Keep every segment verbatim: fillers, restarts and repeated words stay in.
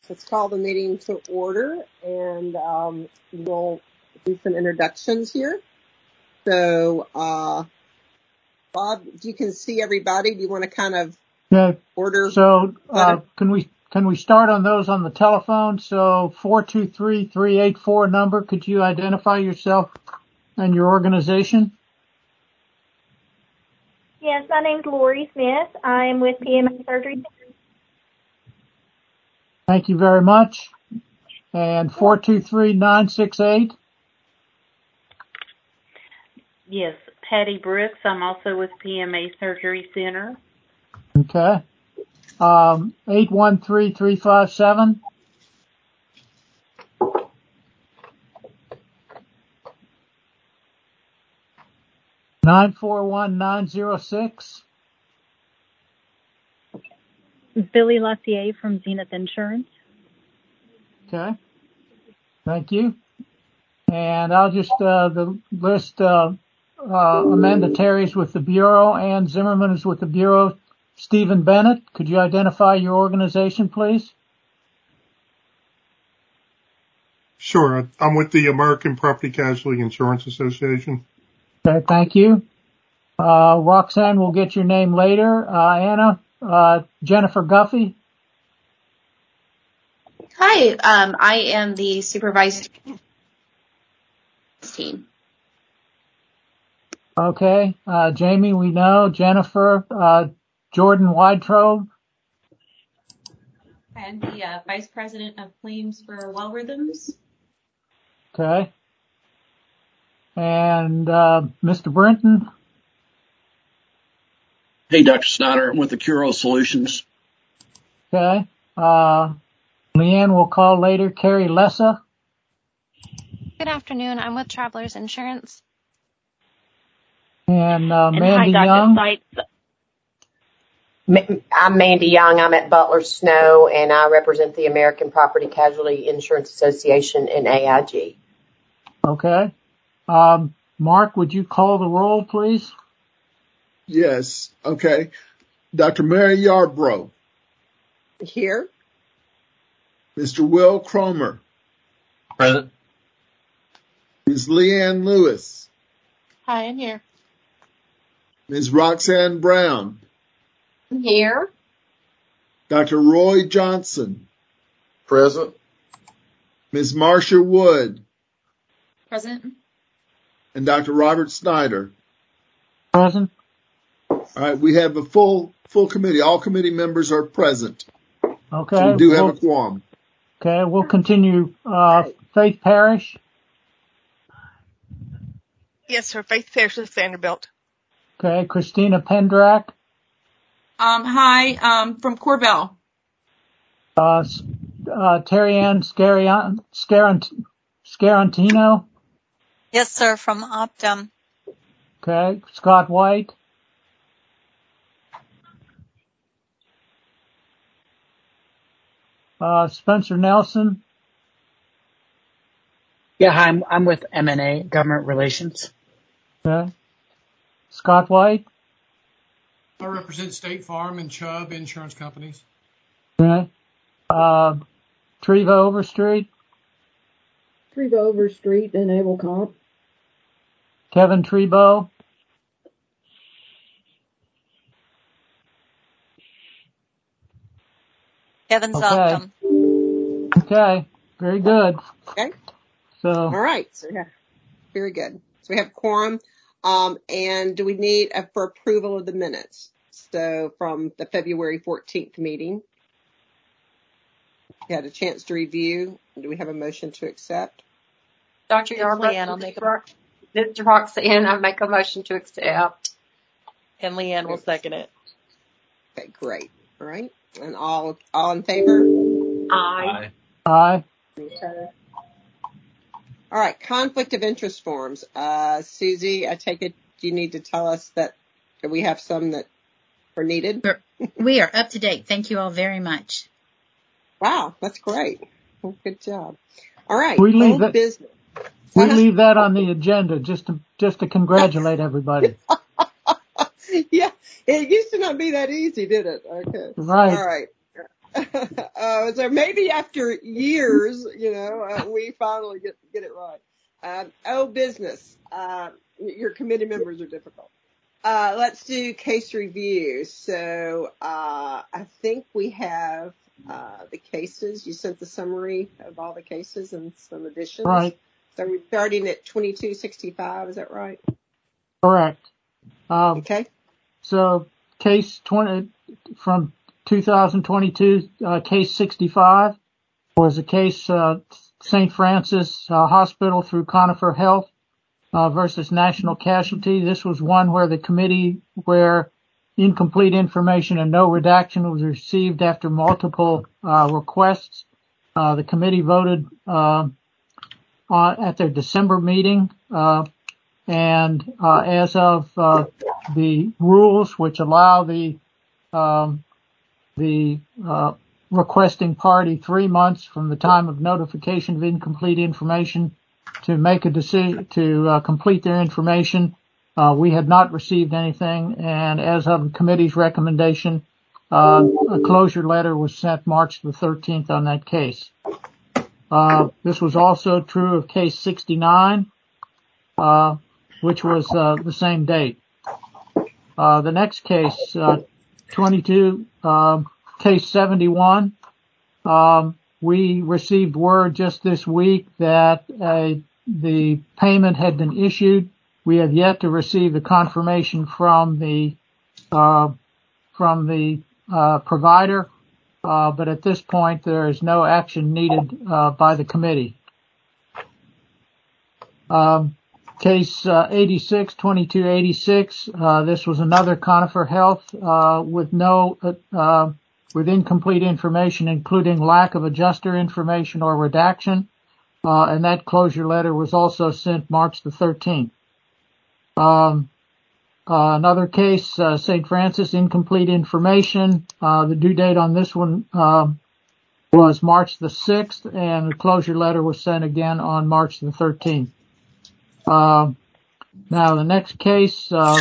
let's call the meeting to order, and um, we'll do some introductions here. So, uh, Bob, you can see everybody. Do you want to kind of yeah. order? So, uh, can we can we start on those on the telephone? So, four two three, three eight four number. Could you identify yourself and your organization? Yes, my name's Lori Smith. I am with P M A Surgery. Thank you very much. And four two three, nine six eight. Yes, Patty Brooks. I'm also with P M A Surgery Center. Okay. Um, eight one three, three five seven. nine four one, nine zero six. Billy Lassier from Zenith Insurance. Okay. Thank you. And I'll just, uh, the list, uh, uh, Amanda Terry's with the Bureau, Ann Zimmerman is with the Bureau. Stephen Bennett, could you identify your organization, please? Sure. I'm with the American Property Casualty Insurance Association. Okay, thank you. Uh, Roxanne, we'll get your name later. Uh, Anna, uh, Jennifer Guffey. Hi, um, I am the supervisor team. Okay, uh, Jamie, we know. Jennifer, uh, Jordan Weintraub. I'm the uh, Vice President of Claims for Well Rhythms. Okay. And, uh, Mister Brinton. Hey, Doctor Snyder, I'm with the Curo Solutions. Okay. Uh, Leanne will call later. Carrie Lessa. Good afternoon. I'm with Travelers Insurance. And, uh, And Mandy hi, Young. Doctor Seitz. I'm Mandy Young. I'm at Butler Snow, and I represent the American Property Casualty Insurance Association and A I G. Okay. Um, Mark, would you call the roll, please? Yes. Okay. Doctor Mary Yarbrough. Here. Mister Will Cromer. Present. Miz Leanne Lewis. Hi, I'm here. Miz Roxanne Brown. I'm here. Doctor Roy Johnson. Present. Miz Marcia Wood. Present. And Doctor Robert Snyder. Present. All right, we have a full full committee. All committee members are present. Okay. So we do have we'll, a quorum. Okay, we'll continue. Uh, Faith Parrish. Yes, sir. Faith Parrish with Vanderbilt. Okay, Christina Pendrak. Um, hi, um, from Corbell. Uh, uh, Terry Ann Scarian, Scarant, Scarantino. Yes, sir, from Optum. Okay, Scott White. Uh, Spencer Nelson. Yeah, hi, I'm, I'm with M and A, Government Relations. Okay. Scott White. I represent State Farm and Chubb insurance companies. Okay. Uh, Treva Overstreet. Treva Overstreet and Able Comp. Kevin Trebo. Kevin's Okay. Optum. Okay. Very good. Okay. So. All right. So yeah, very good. So we have quorum. Um, and do we need a, for approval of the minutes? So from the February fourteenth meeting, you had a chance to review. Do we have a motion to accept? Doctor Yarbrough, I'll make a Mister Roxanne, I make a motion to accept. And Leanne will second it. Okay, great. All right. And all, all in favor? Aye. Aye. Okay. All right. Conflict of interest forms. Uh, Susie, I take it you need to tell us that we have some that are needed. We are up to date. Thank you all very much. Wow. That's great. Well, good job. All right. We leave Old that, business. we Uh-huh. leave that on the agenda just to, just to congratulate everybody. Yeah. It used to not be that easy, did it? Okay. Right. All right. uh, so maybe after years, you know, uh, we finally get get it right. Um, oh, business. Uh, your committee members are difficult. Uh, let's do case review. So uh, I think we have uh, the cases. You sent the summary of all the cases and some additions. Right. So we're starting at twenty-two sixty-five. Is that right? Correct. Um, okay. So case twenty from two thousand twenty-two, uh, case sixty-five was a case, uh, Saint Francis uh, Hospital through Conifer Health, uh, versus National Casualty. This was one where the committee, where incomplete information and no redaction was received after multiple, uh, requests. Uh, the committee voted, uh, on, at their December meeting, uh, and, uh, as of, uh, the rules which allow the, um, the, uh, requesting party three months from the time of notification of incomplete information to make a decision to uh, complete their information. Uh, we had not received anything, and as of the committee's recommendation, uh, a closure letter was sent March the thirteenth on that case. Uh, this was also true of case sixty-nine, uh, which was uh, the same date. Uh, the next case, uh, twenty-two, uh, case seventy-one, um, we received word just this week that uh, the payment had been issued. We have yet to receive the confirmation from the uh, from the uh, provider, uh, but at this point there is no action needed uh, by the committee. Um, Case uh, eighty-six, twenty-two eighty-six, uh, this was another Conifer Health uh, with no uh, uh, with incomplete information, including lack of adjuster information or redaction, uh, and that closure letter was also sent March the thirteenth. Um, uh, another case, uh, Saint Francis, incomplete information. Uh, the due date on this one uh, was March the sixth, and the closure letter was sent again on March the thirteenth. Uh, now the next case, uh,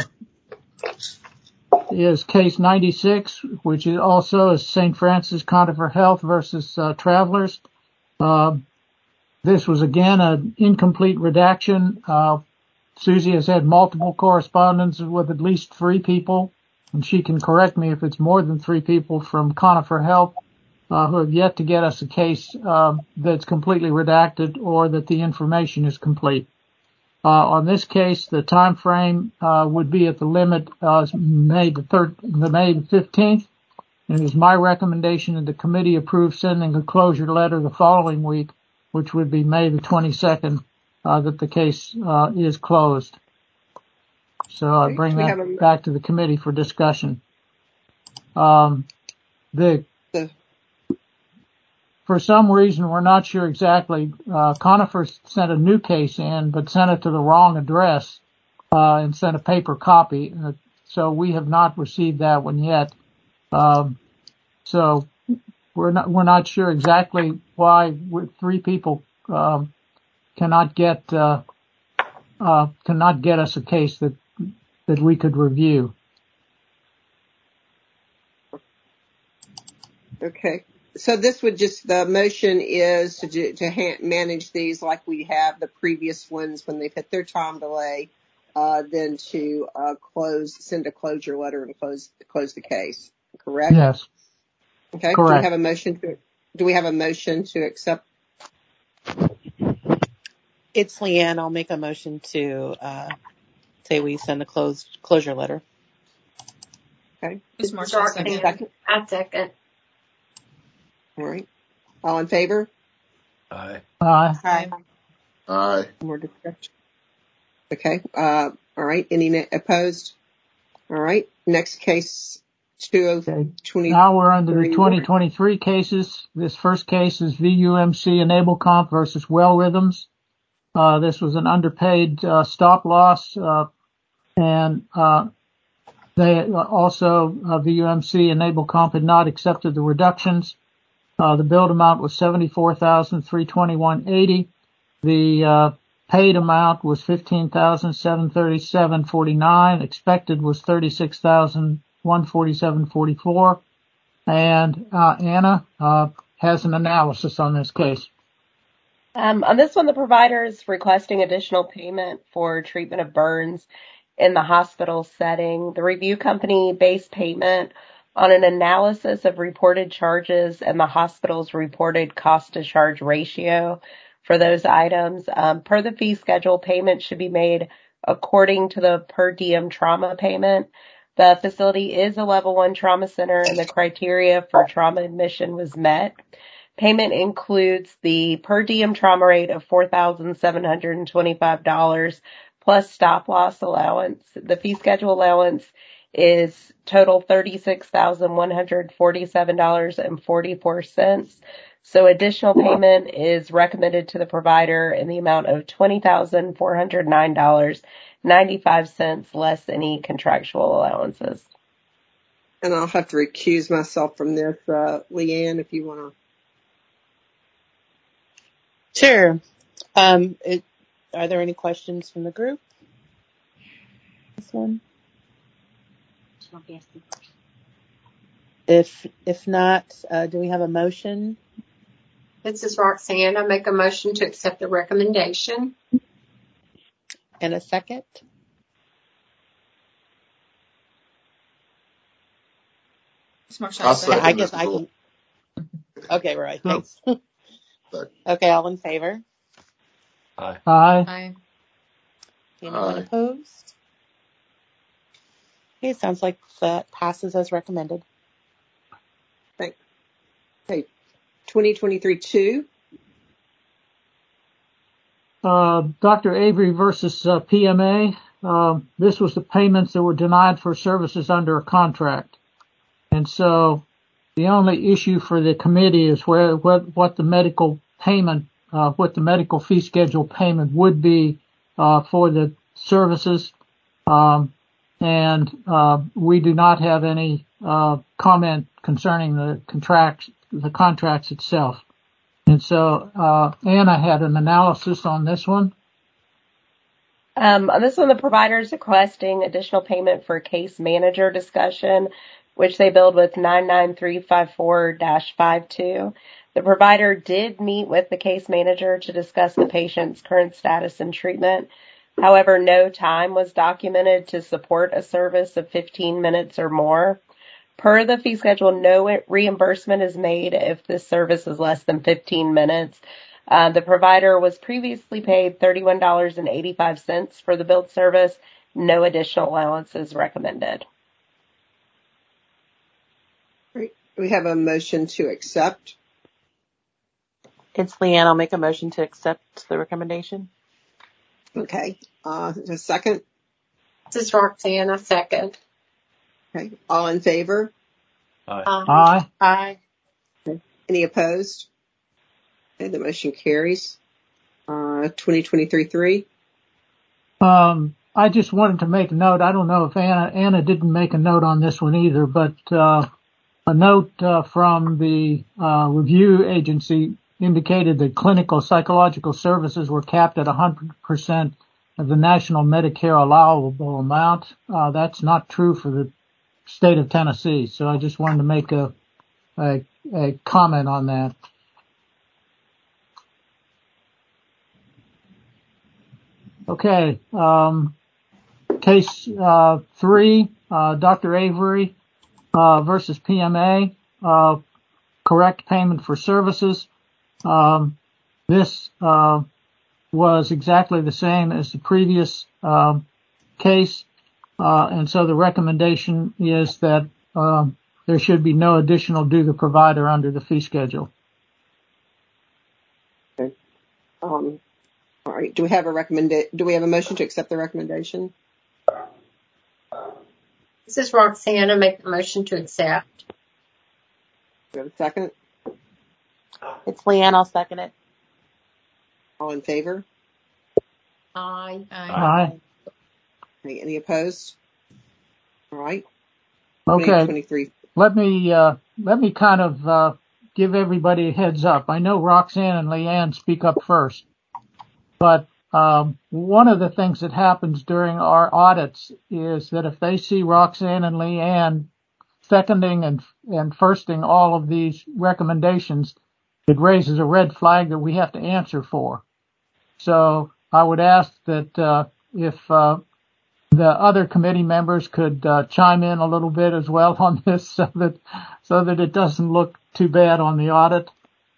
is case ninety-six, which is also is Saint Francis Conifer Health versus, uh, Travelers. Uh, this was again an incomplete redaction. Uh, Susie has had multiple correspondences with at least three people, and she can correct me if it's more than three people from Conifer Health, uh, who have yet to get us a case, uh, that's completely redacted or that the information is complete. Uh, on this case, the time frame, uh, would be at the limit, uh, May the third, the May fifteenth. And it is my recommendation that the committee approve sending a closure letter the following week, which would be May the twenty-second, uh, that the case, uh, is closed. So I bring that a... back to the committee for discussion. Um, the, the For some reason, we're not sure exactly. Uh, Conifer sent a new case in, but sent it to the wrong address, uh, and sent a paper copy. Uh, so we have not received that one yet. Um, so we're not, we're not sure exactly why three people, um, cannot get, uh, uh, cannot get us a case that, that we could review. Okay. So this would just, the motion is to do, to ha- manage these like we have the previous ones when they've hit their time delay, uh, then to, uh, close, send a closure letter and close, close the case. Correct? Yes. Okay. Correct. Do we have a motion to, do we have a motion to accept? It's Leanne. I'll make a motion to, uh, say we send the closed closure letter. Okay. It's Marcia second. second. I second. All right. All in favor? Aye. Aye. Aye. Aye. More discussion. Okay. Uh, all right. Any opposed? All right. Next case, two oh twenty. Now we're under the twenty twenty-three cases. This first case is V U M C EnableComp versus Well Rhythms. Uh, this was an underpaid, uh, stop loss, uh, and, uh, they also, uh, V U M C EnableComp had not accepted the reductions. Uh, the billed amount was seventy-four thousand three hundred twenty-one dollars and eighty cents. The, uh, paid amount was fifteen thousand seven hundred thirty-seven dollars and forty-nine cents. Expected was thirty-six thousand one hundred forty-seven dollars and forty-four cents. and uh, Anna uh, has an analysis on this case. Um, on this one, the provider is requesting additional payment for treatment of burns in the hospital setting. The review company based payment on an analysis of reported charges and the hospital's reported cost to charge ratio for those items. Um, per the fee schedule, payment should be made according to the per diem trauma payment. The facility is a level one trauma center and the criteria for trauma admission was met. Payment includes the per diem trauma rate of four thousand seven hundred twenty-five dollars plus stop loss allowance. The fee schedule allowance is total thirty-six thousand one hundred forty-seven dollars and forty-four cents. So additional payment is recommended to the provider in the amount of twenty thousand four hundred nine dollars and ninety-five cents less any contractual allowances. And I'll have to recuse myself from this, uh, Leanne, if you want to. Sure. Um, it, are there any questions from the group? This one? If if not, uh, do we have a motion? This is Roxanne. I make a motion to accept the recommendation. And a second? I guess I can. Okay, right. Thanks. Okay, all in favor? Aye. Aye. Aye. Anyone opposed? Okay, sounds like that passes as recommended. Thanks. Okay, twenty twenty-three two. Uh, Doctor Avery versus uh, P M A. Uh, this was the payments that were denied for services under a contract. And so the only issue for the committee is where what, what the medical payment, uh, what the medical fee schedule payment would be uh, for the services. Um, and uh, we do not have any uh, comment concerning the contracts, the contracts itself. And so uh, Anna had an analysis on this one. Um, on this one, the provider is requesting additional payment for case manager discussion, which they billed with nine nine three five four dash five two. The provider did meet with the case manager to discuss the patient's current status and treatment. However, no time was documented to support a service of fifteen minutes or more. Per the fee schedule, no reimbursement is made if this service is less than fifteen minutes. Uh, the provider was previously paid thirty-one dollars and eighty-five cents for the billed service. No additional allowance is recommended. Great. We have a motion to accept. It's Leanne. I'll make a motion to accept the recommendation. Okay. Uh, a second. This is Roxanne. A second. Okay. All in favor? Aye. Aye. Aye. Okay. Any opposed? Okay, the motion carries. Uh, twenty twenty-three three. Um, I just wanted to make a note. I don't know if Anna, Anna didn't make a note on this one either, but, uh, a note, uh, from the, uh, review agency indicated that clinical psychological services were capped at one hundred percent of the national Medicare allowable amount. Uh, that's not true for the state of Tennessee. So I just wanted to make a, a, a comment on that. Okay, um, case, uh, three, uh, Doctor Avery, uh, versus P M A, uh, correct payment for services. Um, this, uh, was exactly the same as the previous, uh, case. Uh, and so the recommendation is that, um, there should be no additional due to the provider under the fee schedule. Okay. Um, all right. Do we have a recommend? Do we have a motion to accept the recommendation? This is Roxanne. I make the motion to accept. Do we have a second? It's Leanne. I'll second it. All in favor? Aye. Aye. Okay, any opposed? All right. Okay. twenty-three. Let me, uh, let me kind of, uh, give everybody a heads up. I know Roxanne and Leanne speak up first, but, um, one of the things that happens during our audits is that if they see Roxanne and Leanne seconding and, and firsting all of these recommendations, it raises a red flag that we have to answer for. So I would ask that, uh, if, uh, the other committee members could, uh, chime in a little bit as well on this so that, so that it doesn't look too bad on the audit.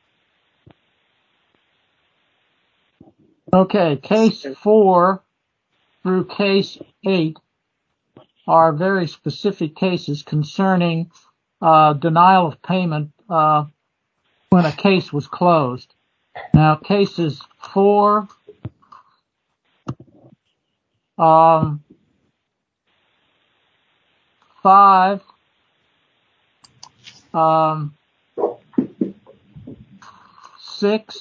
Okay, case four through case eight are very specific cases concerning uh, denial of payment uh, when a case was closed. Now, cases four, um, five, um, six,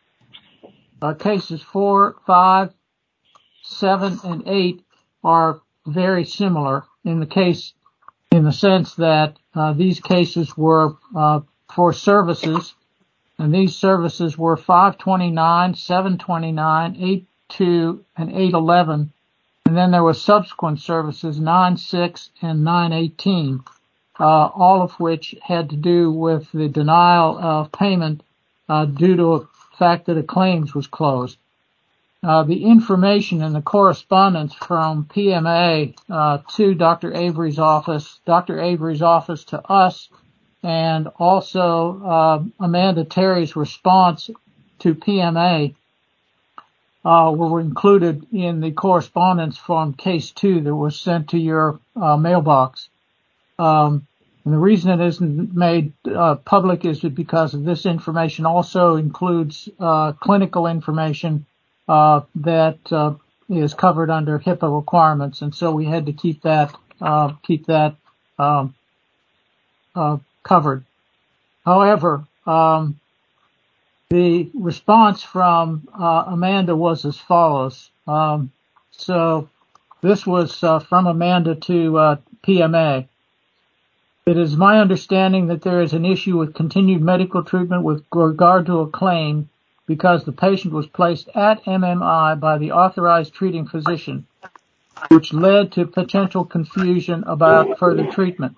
uh, cases four, five, seven, and eight are very similar in the case, in the sense that uh, these cases were uh, for services, and these services were five twenty-nine, seven twenty-nine, eight two, and eight eleven, and then there were subsequent services nine six and nine eighteen, uh, all of which had to do with the denial of payment uh, due to the fact that a claims was closed. Uh, the information and the correspondence from P M A uh, to Doctor Avery's office, Doctor Avery's office to us, and also uh, Amanda Terry's response to P M A uh, were included in the correspondence from case two that was sent to your uh, mailbox. Um, and the reason it isn't made uh, public is because this information also includes uh, clinical information Uh, that, uh, is covered under HIPAA requirements. And so we had to keep that, uh, keep that, um, uh, covered. However, um, the response from, uh, Amanda was as follows. Um, so this was, uh, from Amanda to, uh, P M A. It is my understanding that there is an issue with continued medical treatment with regard to a claim because the patient was placed at M M I by the authorized treating physician, which led to potential confusion about further treatment.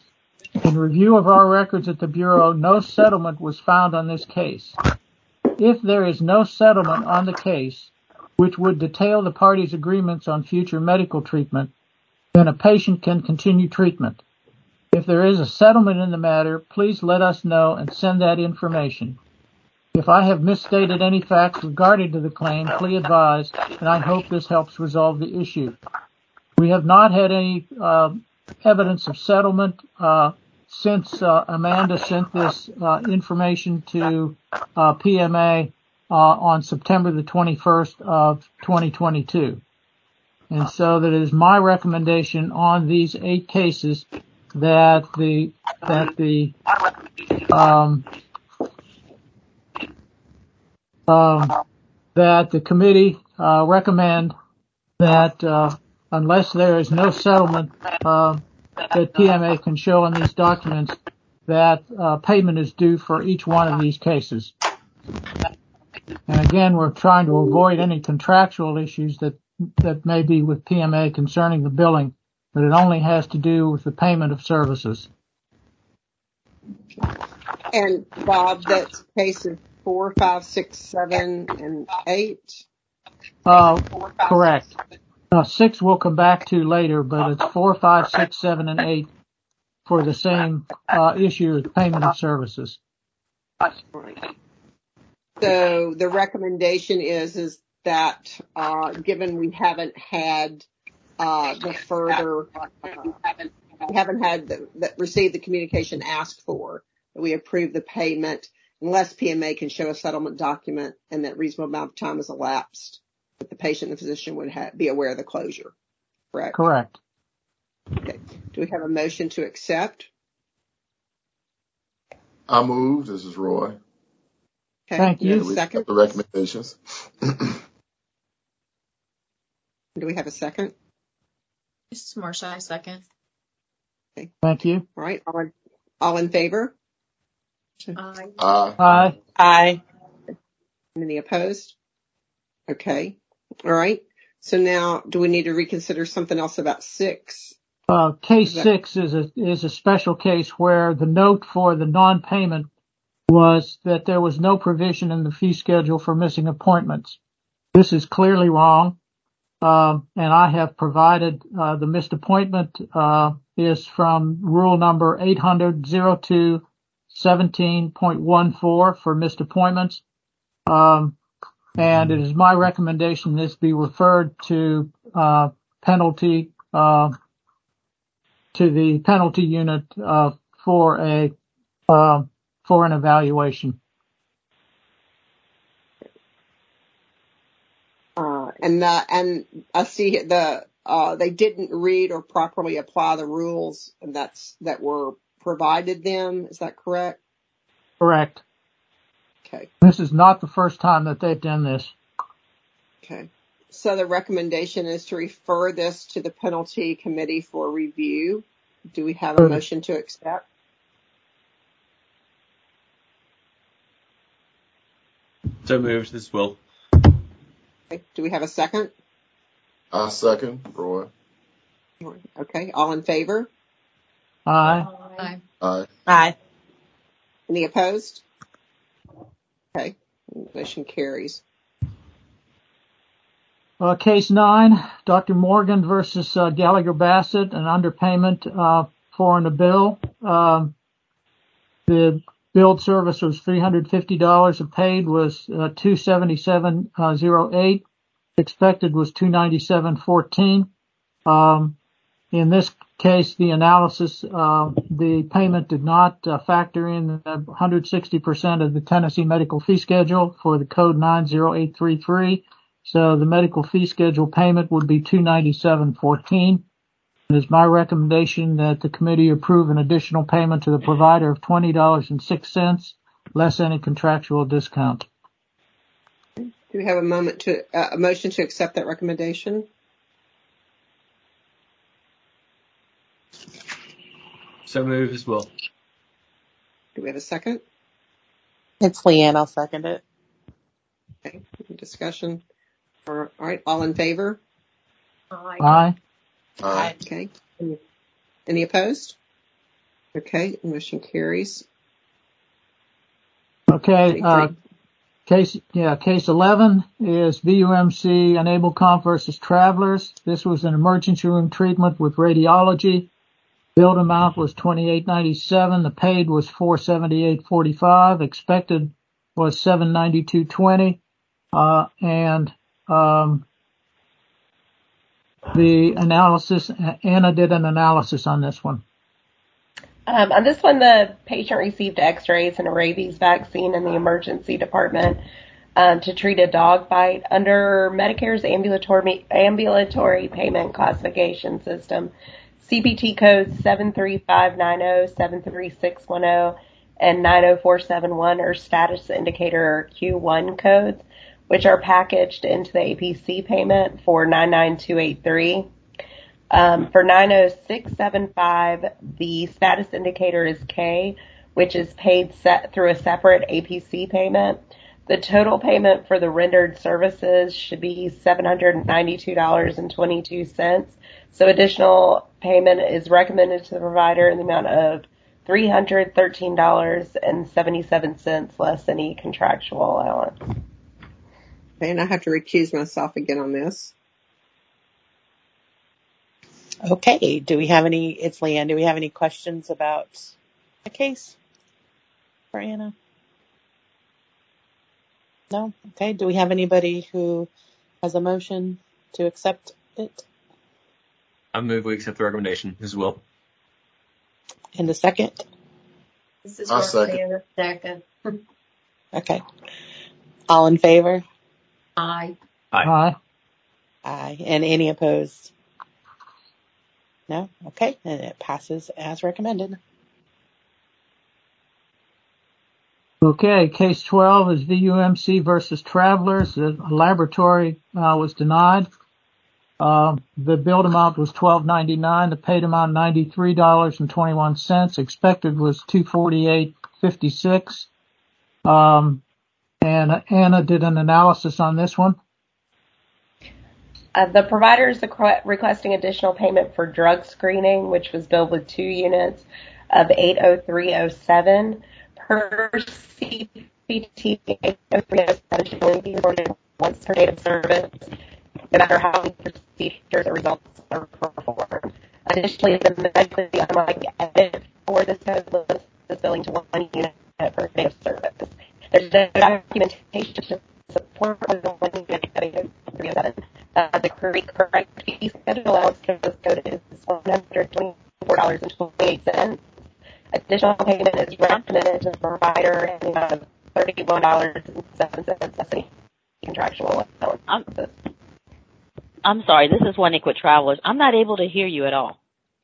In review of our records at the Bureau, no settlement was found on this case. If there is no settlement on the case, which would detail the parties' agreements on future medical treatment, then a patient can continue treatment. If there is a settlement in the matter, please let us know and send that information. If I have misstated any facts regarding to the claim, please advise, and I hope this helps resolve the issue. We have not had any uh, evidence of settlement uh, since uh, Amanda sent this uh, information to uh, P M A uh, on September the twenty-first of twenty twenty-two. And so that it is my recommendation on these eight cases that the that the um, Um, that the committee uh, recommend that uh, unless there is no settlement uh, that P M A can show on these documents, that uh, payment is due for each one of these cases. And again, we're trying to avoid any contractual issues that that may be with P M A concerning the billing, but it only has to do with the payment of services. And Bob, that's cases four, five, six, seven, and eight. Uh, correct. Uh, six we'll come back to later, but it's four, five, six, seven, and eight for the same uh, issue as payment of services. So the recommendation is is that uh, given we haven't had uh, the further, uh, we haven't had the, the received the communication asked for, that we approve the payment unless P M A can show a settlement document and that reasonable amount of time has elapsed, that the patient and the physician would ha- be aware of the closure. Correct? Correct. Okay. Do we have a motion to accept? I move. This is Roy. Okay. Thank you. We Second. accept the recommendations. Do we have a second? This is Marcia, I second. Okay. Thank you. All right. All in, all in favor? Aye. Aye. Aye. Aye. Any opposed? Okay. All right. So now, do we need to reconsider something else about six? Uh, case six is a, is a special case where the note for the non-payment was that there was no provision in the fee schedule for missing appointments. This is clearly wrong. Um, and I have provided, uh, the missed appointment, uh, is from rule number eight hundred oh two seventeen point one four for missed appointments. Um, and it is my recommendation this be referred to, uh, penalty, uh, to the penalty unit, uh, for a, uh, for an evaluation. Uh, and, uh, and I see the, uh, they didn't read or properly apply the rules and that's, that were provided them. Is that correct? Correct. Okay. This is not the first time that they've done this. Okay. So the recommendation is to refer this to the penalty committee for review. Do we have a motion to accept? So moved. This will. Okay. Do we have a second? I second, Roy. Okay. All in favor? Aye. Aye. Aye. Aye. Any opposed? Okay. Motion carries. Uh, case nine, Doctor Morgan versus uh, Gallagher Bassett, an underpayment uh, for a bill. Um, the billed service was three hundred fifty dollars. The paid was uh, two hundred seventy-seven dollars and eight cents. Expected was two hundred ninety-seven dollars and fourteen cents. Um, in this case, the analysis, uh, the payment did not uh, factor in one hundred sixty percent of the Tennessee medical fee schedule for the code nine zero eight three three. So the medical fee schedule payment would be two hundred ninety-seven dollars and fourteen cents. It is my recommendation that the committee approve an additional payment to the provider of twenty dollars and six cents, less any contractual discount. Do we have a moment to, uh, a motion to accept that recommendation? So moved as well. Do we have a second? It's Leanne. I'll second it. Okay. Discussion. All right. All in favor? Aye. Aye. Okay. Any, any opposed? Okay. Motion carries. Okay. Uh, case, yeah, case eleven is V U M C EnableComp versus Travelers. This was an emergency room treatment with radiology. Billed amount was twenty-eight ninety-seven. The paid was four seventy-eight forty-five. Expected was seven ninety-two twenty. Uh, and, um, the analysis, Anna did an analysis on this one. Um, on this one, the patient received x-rays and a rabies vaccine in the emergency department um, to treat a dog bite. Under Medicare's ambulatory, ambulatory payment classification system, C P T codes seven three five nine zero, seven three six one zero, and nine zero four seven one are status indicator Q one codes, which are packaged into the A P C payment for nine nine two eight three. Um, for nine zero six seven five, the status indicator is K, which is paid set through a separate A P C payment. The total payment for the rendered services should be seven hundred ninety-two dollars and twenty-two cents. So additional payment is recommended to the provider in the amount of three hundred thirteen dollars and seventy-seven cents less any contractual allowance. Okay, and I have to recuse myself again on this. Okay. Do we have any, it's Leanne, do we have any questions about the case for Anna? No? Okay. Do we have anybody who has a motion to accept it? I move we accept the recommendation as well. In the second? This is I'll Roxanne. Second. Okay. All in favor? Aye. Aye. Aye. Aye. And any opposed? No? Okay. And it passes as recommended. Okay, case twelve is V U M C versus Travelers. The laboratory uh, was denied. Uh, the billed amount was twelve ninety-nine. The paid amount ninety-three dollars and twenty-one cents. Expected was two forty-eight fifty-six. Um, and Anna did an analysis on this one. Uh, the provider is requ- requesting additional payment for drug screening, which was billed with two units of eight oh three oh seven. Per C P T, eight oh three oh seven should only be reported once per date of service, no matter how many procedures or results are performed. Additionally, the medically unlike edit for this code lists this billing to one unit per date of service. There's no documentation to support the one unit of eight oh three oh seven. Uh, the correct fee schedule allowance for this code is one hundred twenty-four dollars and twenty-eight cents. Additional payment is recommended to the provider in the amount of thirty-one dollars and seven cents as a contractual allowances. I'm sorry, this is One with Travelers. I'm not able to hear you at all.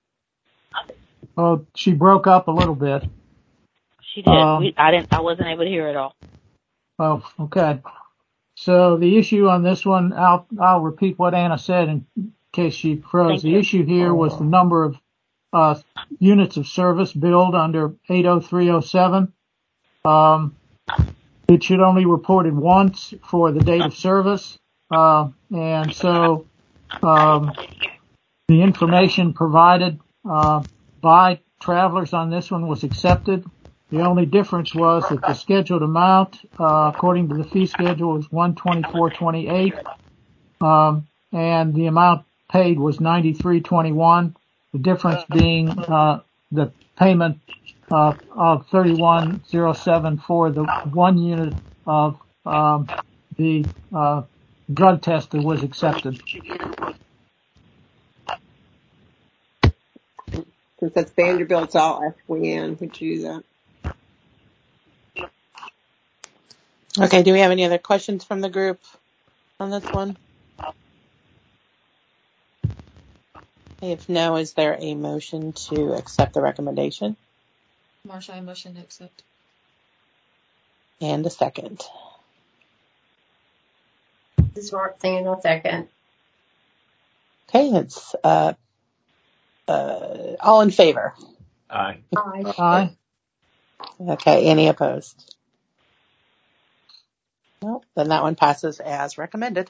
Oh, she broke up a little bit. She did. Um, we, I didn't. I wasn't able to hear at all. Oh, okay. So the issue on this one, I'll, I'll repeat what Anna said in case she froze. Thank the you. issue here was the number of uh, units of service billed under eight oh three oh seven. Um, it should only reported once for the date of service. Uh, and so um, the information provided uh, by Travelers on this one was accepted. The only difference was that the scheduled amount, uh, according to the fee schedule, was one twenty-four twenty-eight, um, and the amount paid was ninety-three twenty-one. The difference being uh, the payment uh, of thirty-one oh seven for the one unit of um, the uh, drug test that was accepted. Since that's Vanderbilt's, I'll ask Leanne, would you do that? Okay, do we have any other questions from the group on this one? If no, is there a motion to accept the recommendation? Marsha, I motion to accept. And a second. This is Roxanne, I'll second. Okay, it's uh, uh, all in favor. Aye. Aye. Aye. Okay, any opposed? No, then that one passes as recommended.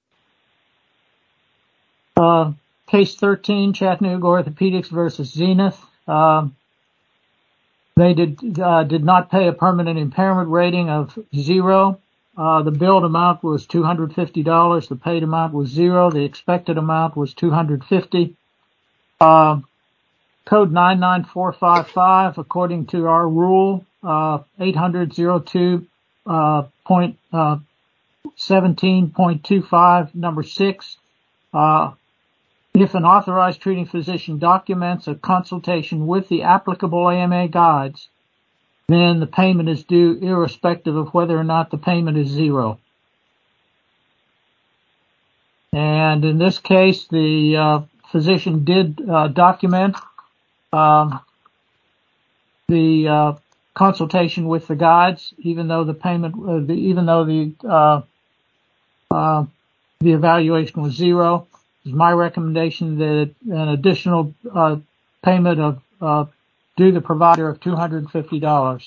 Uh, case thirteen, Chattanooga Orthopedics versus Zenith. Um, they did uh, did not pay a permanent impairment rating of zero. Uh, the billed amount was two hundred fifty dollars. The paid amount was zero. The expected amount was two hundred fifty dollars. Uh, code nine nine four five five, according to our rule, uh, eight hundred oh two uh, point uh, seventeen point two five, number six. Uh, if an authorized treating physician documents a consultation with the applicable A M A guides, then the payment is due irrespective of whether or not the payment is zero. And in this case, the uh, physician did uh, document um, the uh, consultation with the guides, even though the payment, uh, the, even though the uh, uh, the evaluation was zero. It's my recommendation that an additional uh, payment of uh, due the provider of two hundred fifty dollars.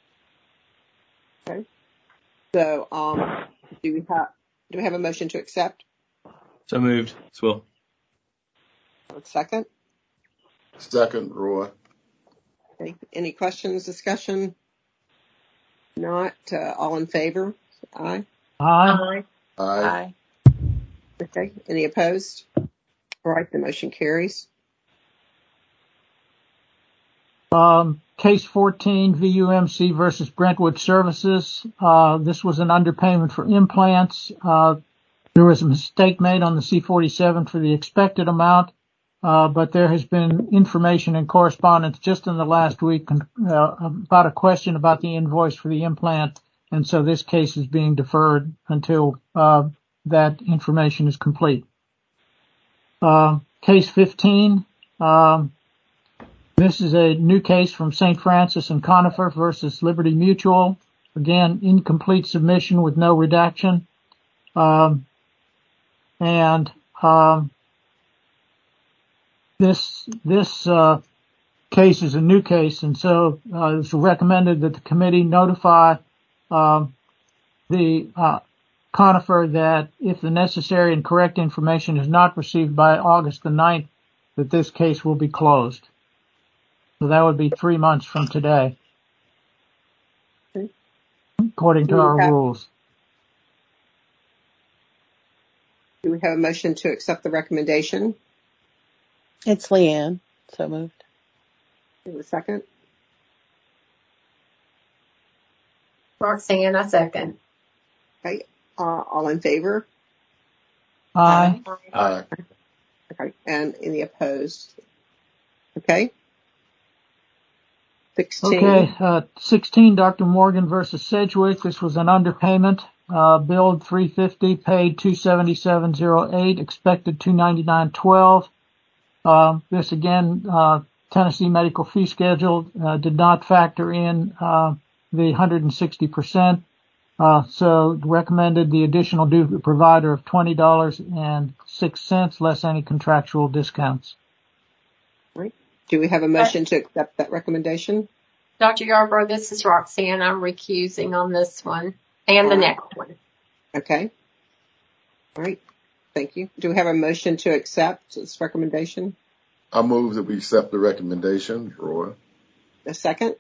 Okay. So, um, do we have do we have a motion to accept? So moved. Swill. A second. Second, Roy. Okay. Any questions, discussion? Not uh, all in favor? Aye. Aye. Aye. Aye. Okay. Any opposed? All right. The motion carries. Um, case fourteen, V U M C versus Brentwood Services. Uh, this was an underpayment for implants. Uh, there was a mistake made on the C forty-seven for the expected amount, uh, but there has been information and correspondence just in the last week uh, about a question about the invoice for the implant, and so this case is being deferred until uh, that information is complete. Uh, case fifteen. Um, This is a new case from Saint Francis and Conifer versus Liberty Mutual. Again, incomplete submission with no redaction. Um, and, um, this, this, uh, case is a new case. And so, uh, it's recommended that the committee notify, um, the, uh, Conifer that if the necessary and correct information is not received by August the ninth, that this case will be closed. So that would be three months from today, according to our rules. Do we have a motion to accept the recommendation? It's Leanne. So moved. Do a second? Roxanne, I second. Okay. Uh, all in favor? Aye. Aye. Okay. And any opposed? Okay. sixteen. Okay, uh, sixteen, Doctor Morgan versus Sedgwick. This was an underpayment. Uh, billed three fifty, paid two seventy-seven oh eight, expected two ninety-nine twelve. Um, this again, uh, Tennessee medical fee schedule, uh, did not factor in, uh, the one hundred sixty percent. Uh, so recommended the additional due to the provider of twenty dollars and six cents, less any contractual discounts. Right. Do we have a motion to accept that recommendation? Doctor Yarbrough, this is Roxanne. I'm recusing on this one and the next one. Okay. All right. Thank you. Do we have a motion to accept this recommendation? I move that we accept the recommendation, Roy. A second?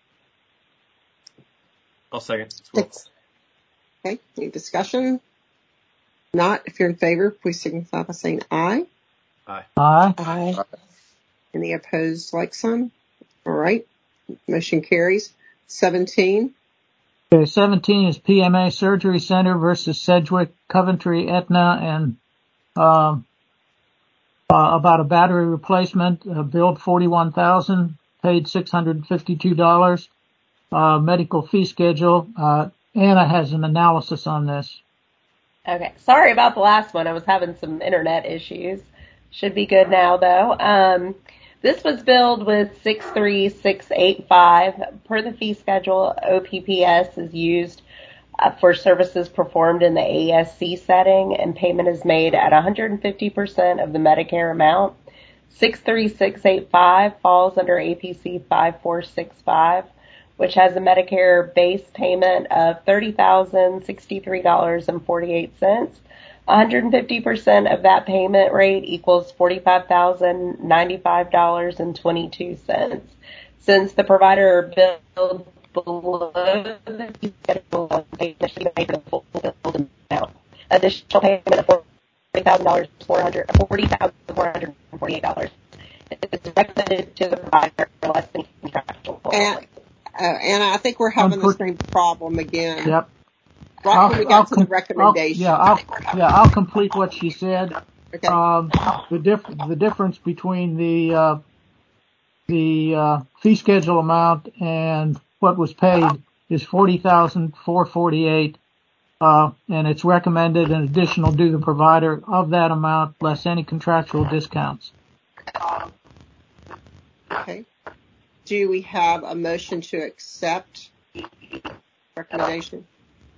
I'll second as well. Okay. Any discussion? Not. If you're in favor, please signify by saying aye. Aye. Aye. Aye. Any opposed, like sign? All right. Motion carries. seventeen. Okay, seventeen is P M A Surgery Center versus Sedgwick, Coventry, Aetna, and um, uh, about a battery replacement. Uh, billed forty-one thousand dollars, paid six hundred fifty-two dollars. Uh, medical fee schedule. Uh, Anna has an analysis on this. Okay. Sorry about the last one. I was having some internet issues. Should be good now, though. Um, this was billed with six three six eight five. Per the fee schedule, O P P S is used uh, for services performed in the A S C setting, and payment is made at one hundred fifty percent of the Medicare amount. six three six eight five falls under A P C five four six five, which has a Medicare base payment of thirty thousand sixty-three dollars and forty-eight cents. one hundred fifty percent of that payment rate equals forty-five thousand ninety-five dollars and twenty-two cents. Since the provider billed below the fee schedule, payment should be made for the full billed amount. Additional payment of forty thousand dollars, forty thousand four hundred forty-eight dollars. It's recommended to the provider for less than contractual. And, uh, Anna, I think we're having the same problem again. Yep. Right I'll, when we I'll got to the com- recommendation. I'll, yeah, I'll, yeah, I'll complete what she said. Okay. Um, the diff- the difference between the, uh, the, uh, fee schedule amount and what was paid is forty thousand four hundred forty-eight, uh, and it's recommended an additional due the provider of that amount less any contractual discounts. Okay. Do we have a motion to accept recommendation?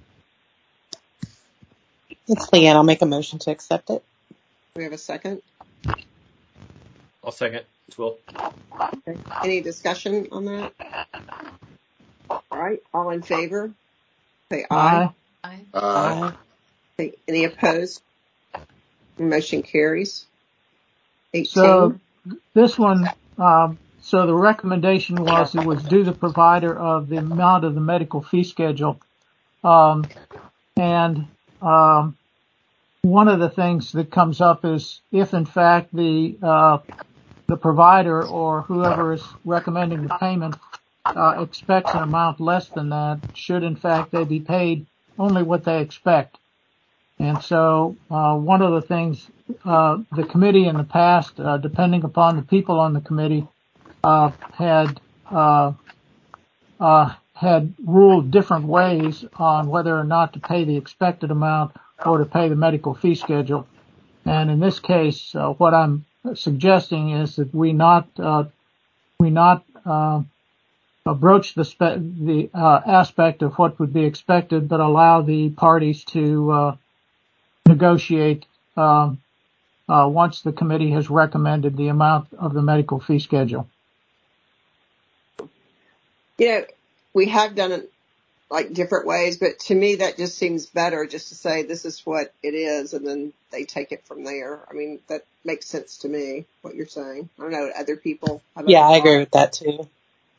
It's Leanne. I'll make a motion to accept it. We have a second. I'll second as well. Okay. Any discussion on that? All right. All in favor? Say aye. Aye. Aye. Okay. Any opposed? Motion carries. eighteen. So this one, um, so the recommendation was it was due the provider of the amount of the medical fee schedule. Um, and, um, one of the things that comes up is if in fact the, uh, the provider or whoever is recommending the payment, uh, expects an amount less than that, should in fact they be paid only what they expect. And so, uh, one of the things, uh, the committee in the past, uh, depending upon the people on the committee, uh, had, uh, uh, had ruled different ways on whether or not to pay the expected amount or to pay the medical fee schedule. And in this case, uh, what I'm suggesting is that we not, uh, we not, uh, broach the, spe- the, uh, aspect of what would be expected, but allow the parties to, uh, negotiate, um, uh, once the committee has recommended the amount of the medical fee schedule. You know, we have done like different ways, but to me that just seems better just to say this is what it is and then they take it from there. I mean, that makes sense to me, what you're saying. I don't know, other people have Yeah, other I agree thoughts. with that too.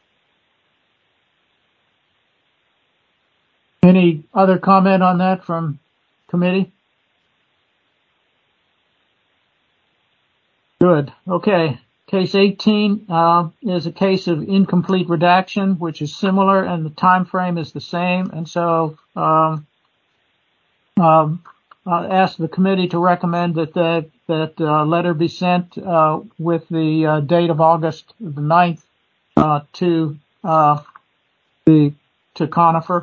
Any other comment on that from committee? Good. Okay. Case eighteen uh, is a case of incomplete redaction, which is similar, and the time frame is the same. And so, um, um, I ask the committee to recommend that the, that uh, letter be sent uh, with the uh, date of August the ninth uh, to uh, the to Conifer.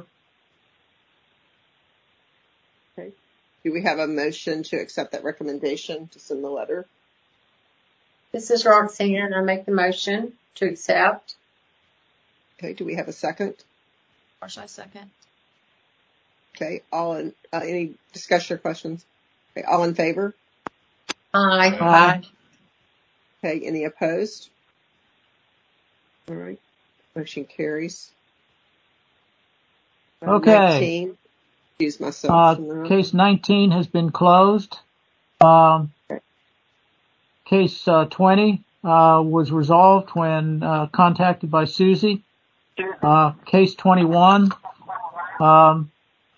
Okay. Do we have a motion to accept that recommendation to send the letter? This is Roxanne. I make the motion to accept. Okay. Do we have a second? Or should I second? Okay. All in, uh, any discussion or questions? Okay. All in favor? Aye. Aye. Okay. Any opposed? All right. Motion carries. Uh, Okay. nineteen. Excuse myself. Uh, from the- case nineteen has been closed. Um, case uh, twenty uh, was resolved when uh, contacted by Susie. Uh, case twenty-one um,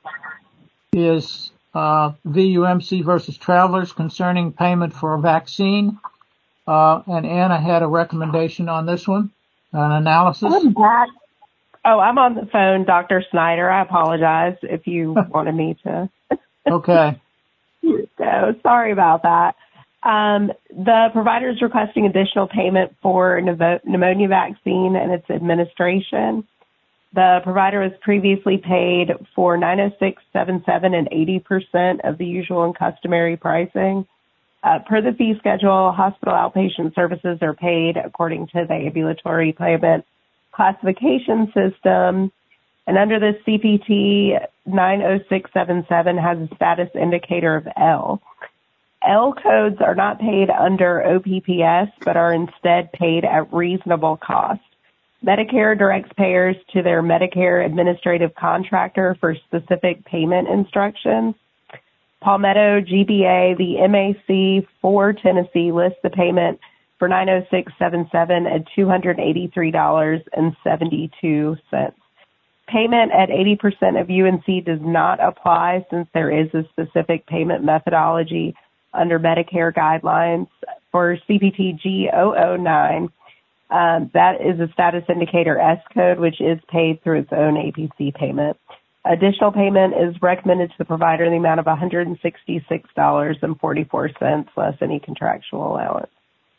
is uh, V U M C versus Travelers concerning payment for a vaccine. Uh, and Anna had a recommendation on this one, an analysis. I'm back. Oh, I'm on the phone, Doctor Snyder. I apologize if you wanted me to. Okay. So sorry about that. Um, the provider is requesting additional payment for pneumo- pneumonia vaccine and its administration. The provider was previously paid for nine oh six seventy-seven and eighty percent of the usual and customary pricing. Uh, per the fee schedule, hospital outpatient services are paid according to the ambulatory payment classification system. And under this C P T, nine oh six seventy-seven has a status indicator of L. L codes are not paid under O P P S, but are instead paid at reasonable cost. Medicare directs payers to their Medicare administrative contractor for specific payment instructions. Palmetto G B A, the M A C for Tennessee, lists the payment for nine oh six seventy-seven at two hundred eighty-three dollars and seventy-two cents. Payment at eighty percent of U N C does not apply since there is a specific payment methodology under Medicare guidelines. For C P T G zero zero nine, um, that is a status indicator S code, which is paid through its own A P C payment. Additional payment is recommended to the provider in the amount of one hundred sixty-six dollars and forty-four cents, less any contractual allowance.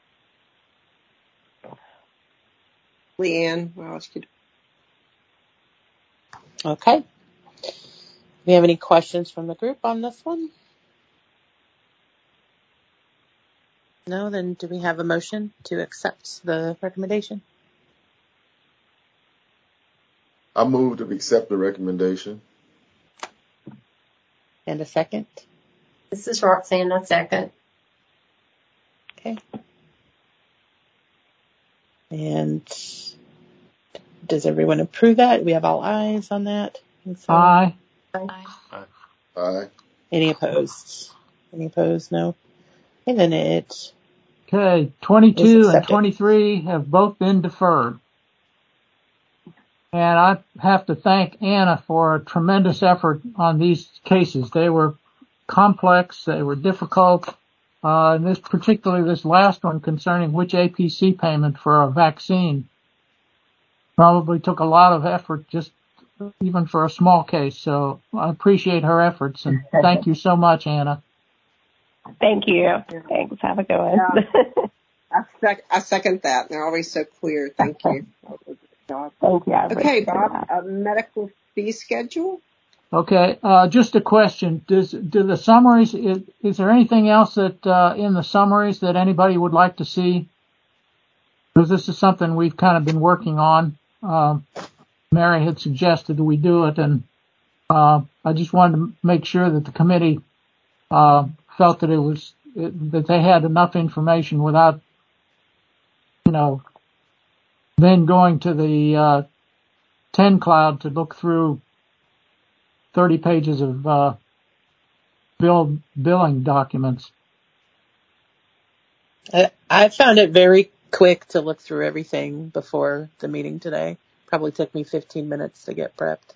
Leanne, I'll ask you to. Okay. Do we have any questions from the group on this one? No, then do we have a motion to accept the recommendation? I move to accept the recommendation. And a second? This is Roxanne. I second. Okay. And does everyone approve that? We have all ayes on that? So, Aye. Aye. Aye. Any opposed? Any opposed? No. And then it. Okay. twenty-two and twenty-three have both been deferred. And I have to thank Anna for a tremendous effort on these cases. They were complex. They were difficult. Uh, and this, particularly this last one concerning which A P C payment for a vaccine probably took a lot of effort just even for a small case. So I appreciate her efforts and thank you so much, Anna. Thank you. Thanks. Have a good one. Yeah. I, sec- I second that. They're always so clear. Thank you. Thank you. Okay, Bob, a medical fee schedule? Okay, uh, just a question. Does, do the summaries, is, is there anything else that, uh, in the summaries that anybody would like to see? Because this is something we've kind of been working on. Um, Mary had suggested we do it, and, uh, I just wanted to make sure that the committee, uh, felt that it was, it, that they had enough information without, you know, then going to the, uh, ten cloud to look through thirty pages of uh, bill billing documents. I, I found it very quick to look through everything before the meeting today. Probably took me fifteen minutes to get prepped.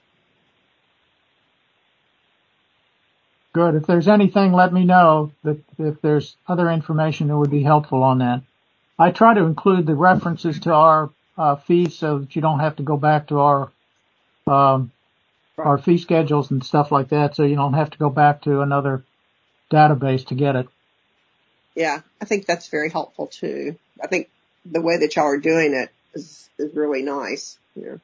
Good. If there's anything, let me know. That if there's other information that would be helpful on that. I try to include the references to our uh, fees so that you don't have to go back to our um, our fee schedules and stuff like that, so you don't have to go back to another database to get it. Yeah, I think that's very helpful too. I think the way that y'all are doing it is, is really nice. Yeah.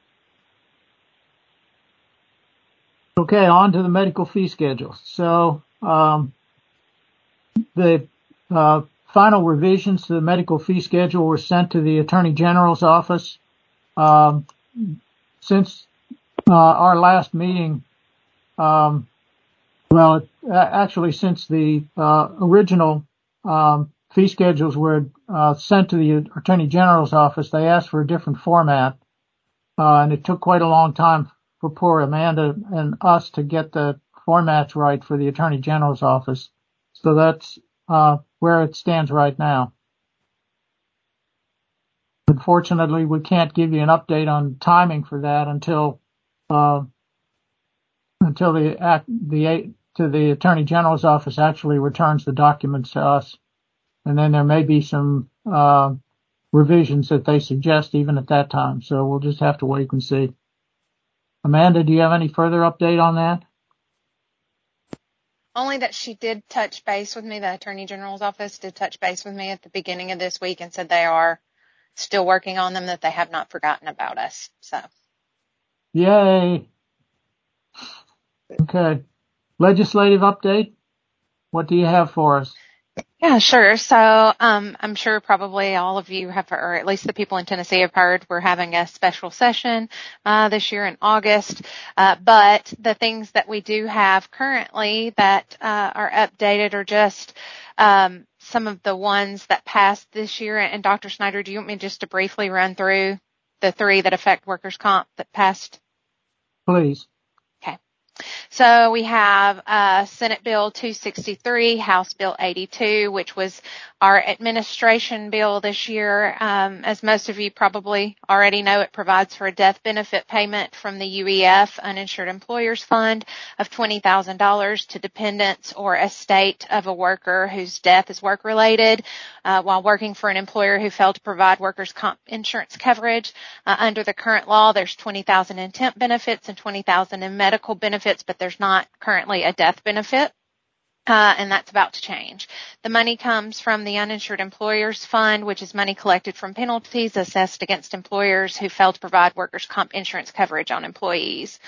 Okay, on to the medical fee schedule. So, um, the, uh, final revisions to the medical fee schedule were sent to the Attorney General's office. Um, since, uh, our last meeting, um, well, actually since the, uh, original, um, fee schedules were, uh, sent to the Attorney General's office, they asked for a different format. Uh, and it took quite a long time for poor Amanda and us to get the formats right for the Attorney General's office. So that's uh where it stands right now. Unfortunately, we can't give you an update on timing for that until uh until the act the to the Attorney General's office actually returns the documents to us. And then there may be some uh revisions that they suggest even at that time. So we'll just have to wait and see. Amanda, do you have any further update on that? Only that she did touch base with me. The Attorney General's office did touch base with me at the beginning of this week and said they are still working on them, that they have not forgotten about us. So. Yay. Okay. Legislative update. What do you have for us? Yeah, sure. So, um, I'm sure probably all of you have, or at least the people in Tennessee have heard, we're having a special session, uh, this year in August. Uh, but the things that we do have currently that, uh, are updated are just, um, some of the ones that passed this year. And Doctor Snyder, do you want me just to briefly run through the three that affect workers' comp that passed? Please. So we have uh, Senate Bill two sixty-three, House Bill eighty-two, which was our administration bill this year. Um, as most of you probably already know, it provides for a death benefit payment from the U E F, Uninsured Employers Fund, of twenty thousand dollars to dependents or estate of a worker whose death is work-related uh, while working for an employer who failed to provide workers' comp insurance coverage. Uh, under the current law, there's twenty thousand dollars in temp benefits and twenty thousand dollars in medical benefits, but there's not currently a death benefit. Uh, and that's about to change. The money comes from the Uninsured Employers Fund, which is money collected from penalties assessed against employers who fail to provide workers' comp insurance coverage on employees.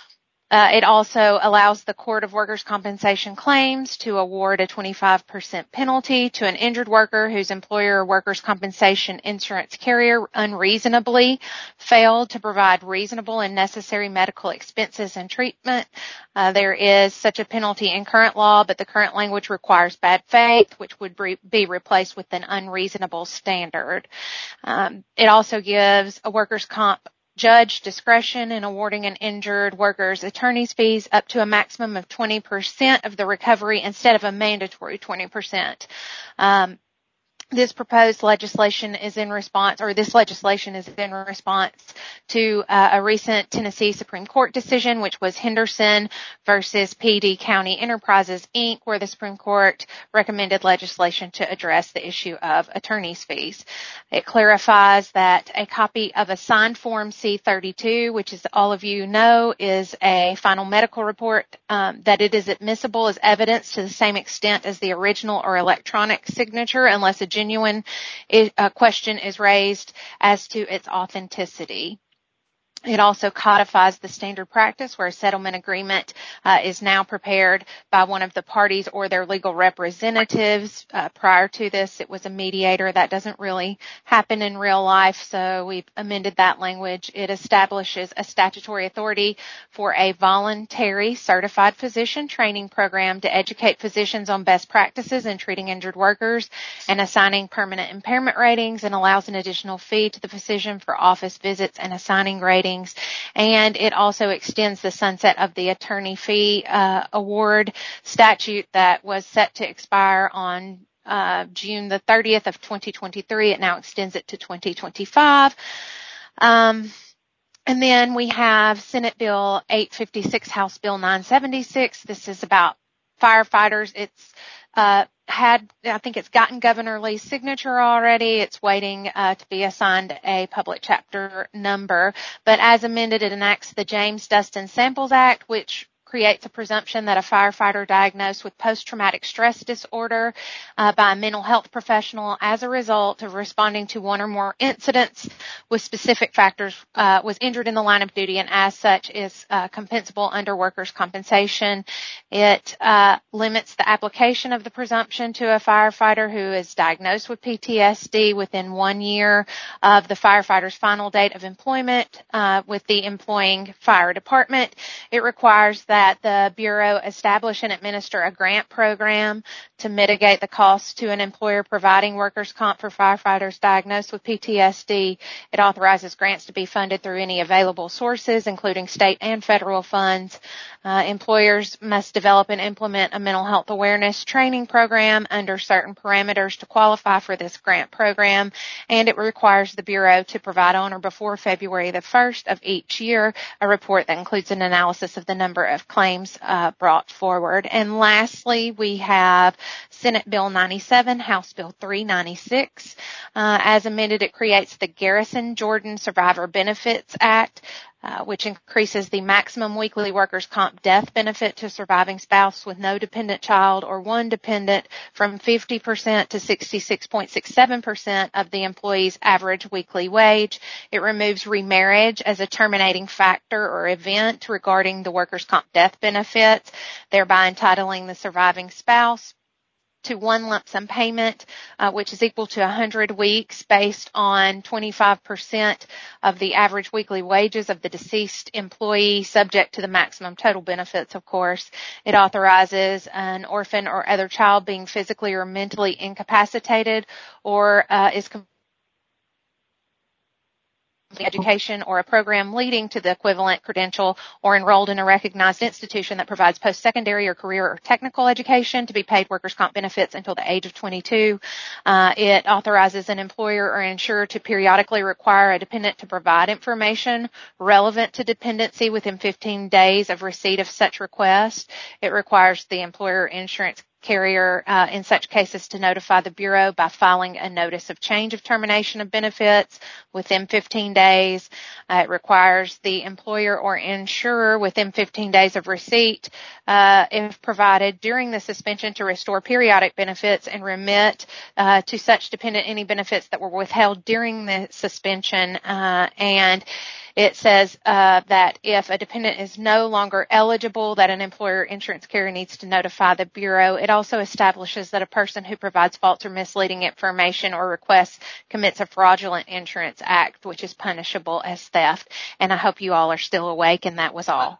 Uh, it also allows the Court of Workers' Compensation Claims to award a twenty-five percent penalty to an injured worker whose employer or workers' compensation insurance carrier unreasonably failed to provide reasonable and necessary medical expenses and treatment. Uh, there is such a penalty in current law, but the current language requires bad faith, which would re- be replaced with an unreasonable standard. Um, it also gives a workers' comp judge discretion in awarding an injured worker's attorney's fees up to a maximum of twenty percent of the recovery instead of a mandatory twenty percent. Um, This proposed legislation is in response, or this legislation is in response to uh, a recent Tennessee Supreme Court decision, which was Henderson versus P D County Enterprises, Incorporated, where the Supreme Court recommended legislation to address the issue of attorney's fees. It clarifies that a copy of a signed Form C thirty-two, which as all of you know is a final medical report, um, that it is admissible as evidence to the same extent as the original or electronic signature, unless a genuine uh, question is raised as to its authenticity. It also codifies the standard practice where a settlement agreement uh, is now prepared by one of the parties or their legal representatives. Uh, prior to this, it was a mediator. That doesn't really happen in real life, so we've amended that language. It establishes a statutory authority for a voluntary certified physician training program to educate physicians on best practices in treating injured workers and assigning permanent impairment ratings, and allows an additional fee to the physician for office visits and assigning ratings proceedings. And it also extends the sunset of the attorney fee uh, award statute that was set to expire on uh, June the thirtieth of twenty twenty-three. It now extends it to twenty twenty-five. Um, and then we have Senate Bill eight fifty-six, House Bill nine seventy-six. This is about firefighters. It's uh, had, I think it's gotten Governor Lee's signature already. It's waiting uh, to be assigned a public chapter number. But as amended, it enacts the James Dustin Samples Act, which creates a presumption that a firefighter diagnosed with post-traumatic stress disorder uh, by a mental health professional as a result of responding to one or more incidents with specific factors uh, was injured in the line of duty, and as such is uh, compensable under workers' compensation. It uh, limits the application of the presumption to a firefighter who is diagnosed with P T S D within one year of the firefighter's final date of employment uh, with the employing fire department. It requires that that the Bureau establish and administer a grant program to mitigate the costs to an employer providing workers' comp for firefighters diagnosed with P T S D. It authorizes grants to be funded through any available sources, including state and federal funds. Uh, employers must develop and implement a mental health awareness training program under certain parameters to qualify for this grant program, and it requires the Bureau to provide on or before February the first of each year a report that includes an analysis of the number of claims uh, brought forward. And lastly, we have Senate Bill ninety-seven, House Bill three ninety-six. Uh, as amended, it creates the Garrison Jordan Survivor Benefits Act, uh, which increases the maximum weekly workers' comp death benefit to surviving spouse with no dependent child or one dependent from fifty percent to sixty-six point six seven percent of the employee's average weekly wage. It removes remarriage as a terminating factor or event regarding the workers' comp death benefits, thereby entitling the surviving spouse to one lump sum payment, uh, which is equal to one hundred weeks based on twenty-five percent of the average weekly wages of the deceased employee, subject to the maximum total benefits, of course. It authorizes an orphan or other child being physically or mentally incapacitated or uh, is education or a program leading to the equivalent credential or enrolled in a recognized institution that provides post-secondary or career or technical education to be paid workers' comp benefits until the age of twenty-two. Uh, it authorizes an employer or insurer to periodically require a dependent to provide information relevant to dependency within fifteen days of receipt of such request. It requires the employer or insurance carrier uh, in such cases to notify the Bureau by filing a notice of change of termination of benefits within fifteen days. Uh, it requires the employer or insurer within fifteen days of receipt, uh, if provided during the suspension, to restore periodic benefits and remit uh, to such dependent any benefits that were withheld during the suspension. Uh, and It says uh, that if a dependent is no longer eligible, that an employer or insurance carrier needs to notify the Bureau. It also establishes that a person who provides false or misleading information or requests commits a fraudulent insurance act, which is punishable as theft. And I hope you all are still awake, and that was all.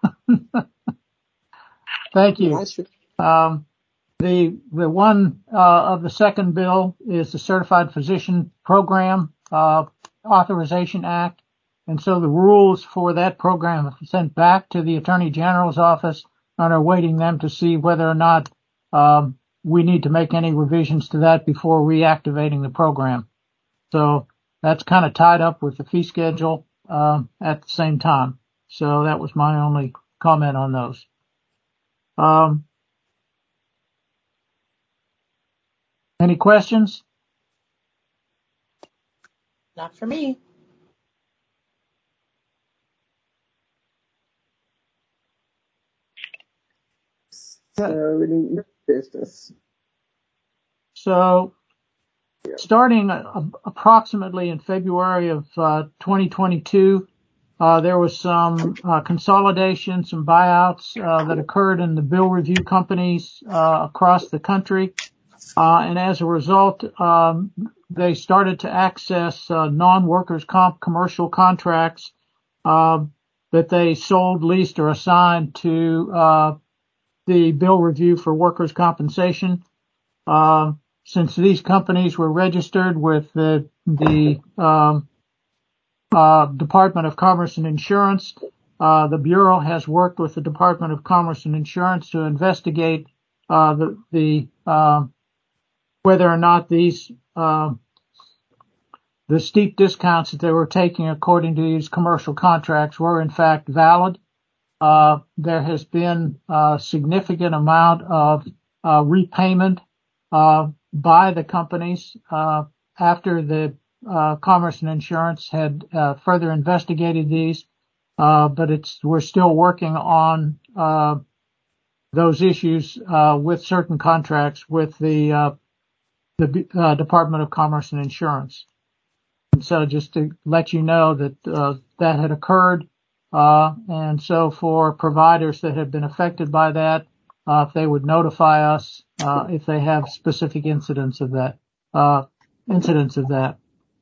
Thank you. Um, the the one uh, of the second bill is the Certified Physician Program uh, Authorization Act. And so the rules for that program are sent back to the Attorney General's office and are awaiting them to see whether or not um, we need to make any revisions to that before reactivating the program. So that's kind of tied up with the fee schedule um, at the same time. So that was my only comment on those. Um, any questions? Not for me. So, any business. So, starting uh, approximately in February of uh, twenty twenty-two, uh, there was some uh, consolidation, some buyouts uh, that occurred in the bill review companies uh, across the country. Uh, and as a result, um, they started to access uh, non-workers' comp commercial contracts uh, that they sold, leased, or assigned to uh the bill review for workers' compensation. Uh, since these companies were registered with the, the um, uh, Department of Commerce and Insurance. Uh, the Bureau has worked with the Department of Commerce and Insurance to investigate uh, the, the uh, whether or not these uh, the steep discounts that they were taking according to these commercial contracts were in fact valid. Uh, there has been a significant amount of uh, repayment uh, by the companies uh, after the uh, Commerce and Insurance had uh, further investigated these. Uh, but it's, we're still working on, uh, those issues, uh, with certain contracts with the, uh, the, uh, Department of Commerce and Insurance. And so just to let you know that, uh, that had occurred, uh, and so for providers that have been affected by that, uh, if they would notify us, uh, if they have specific incidents of that, uh, incidents of that.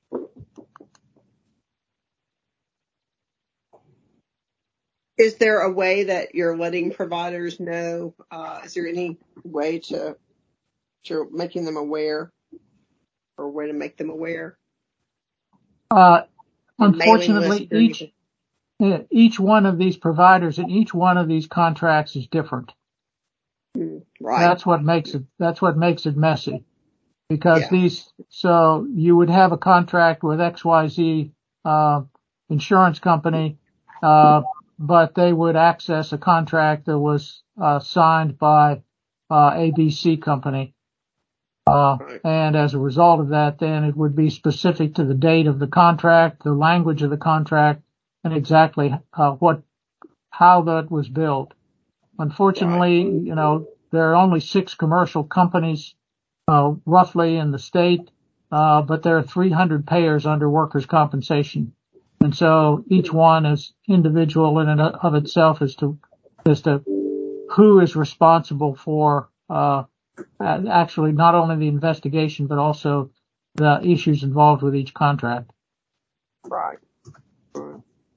Is there a way that you're letting providers know? Uh, is there any way to, to making them aware, or way to make them aware? Uh, A mailing unfortunately, list or each anything? each one of these providers and each one of these contracts is different. Mm, right. That's what makes it. That's what makes it messy, because Yeah. these. So you would have a contract with X Y Z uh, insurance company. Uh, but they would access a contract that was uh, signed by uh, A B C company. Uh, and as a result of that, then it would be specific to the date of the contract, the language of the contract, and exactly uh, what, how that was billed. Unfortunately, you know, there are only six commercial companies, uh, roughly in the state, uh, but there are three hundred payers under workers' compensation. And so each one is individual in and of itself as to, as to who is responsible for, uh, actually not only the investigation, but also the issues involved with each contract. Right. Right.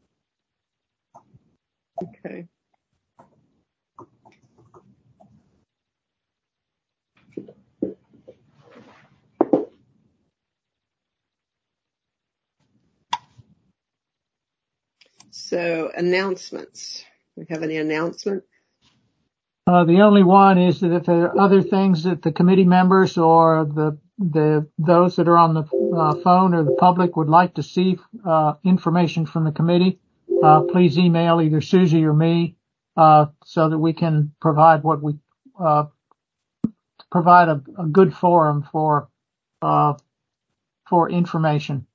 Okay. So announcements. Do we have any announcements? Uh, the only one is that if there are other things that the committee members or the, the, those that are on the uh, phone or the public would like to see, uh, information from the committee, uh, please email either Susie or me, uh, so that we can provide what we, uh, provide a, a good forum for, uh, for information.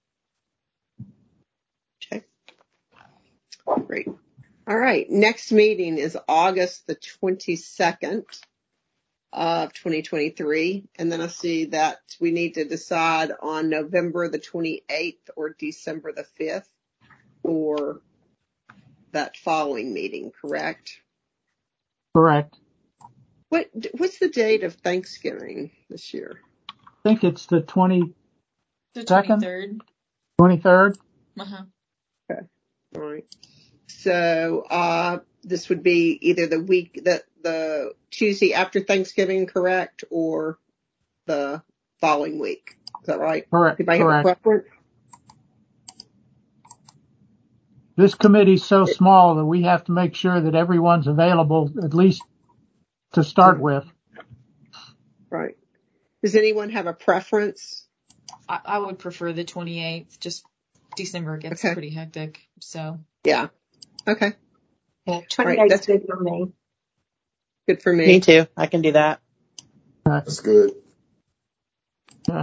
Okay. Great. All right. Next meeting is August the twenty-second of twenty twenty-three. And then I see that we need to decide on November the twenty-eighth or December the fifth for that following meeting, correct? Correct. What, what's the date of Thanksgiving this year? I think it's the twenty-second? The twenty-third. twenty-third? Uh-huh. Okay. All right. So, uh, this would be either the week that the Tuesday after Thanksgiving, correct? Or the following week. Is that right? Correct. Anybody Correct. have a preference? This committee's so small that we have to make sure that everyone's available, at least to start with. Right. Does anyone have a preference? I, I would prefer the twenty-eighth. Just December gets Okay. pretty hectic. So Yeah. Okay. Yeah, twenty-eight is good for me. Good for me. Me too. I can do that. That's good. Yeah.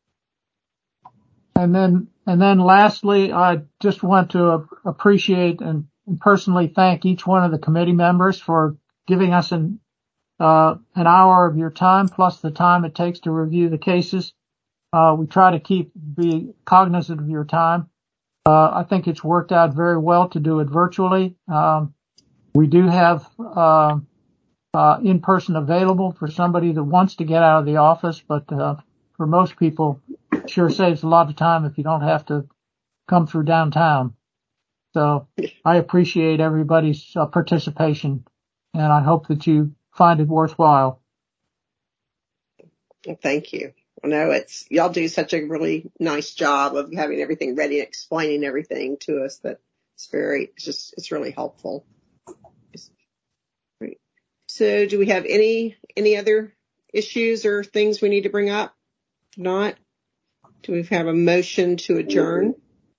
And then, and then lastly, I just want to appreciate and personally thank each one of the committee members for giving us an, uh, an hour of your time plus the time it takes to review the cases. Uh, we try to keep, be cognizant of your time. Uh, I think it's worked out very well to do it virtually. Um, we do have, uh, uh, in-person available for somebody that wants to get out of the office, but, uh, for most people, it sure saves a lot of time if you don't have to come through downtown. So I appreciate everybody's uh, participation, and I hope that you find it worthwhile. Well, thank you. I know it's, y'all do such a really nice job of having everything ready and explaining everything to us that it's very, it's just, it's really helpful. Great. So do we have any, any other issues or things we need to bring up? If not, do we have a motion to adjourn?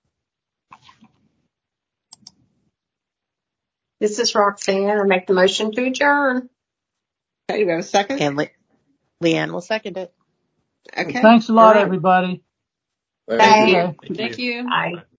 This is Roxanne. I make the motion to adjourn. Okay, do we have a second? And Le- Leanne will second it. Okay. Thanks a lot, All right. everybody. Thank you. Thank Okay. Thank you. Bye.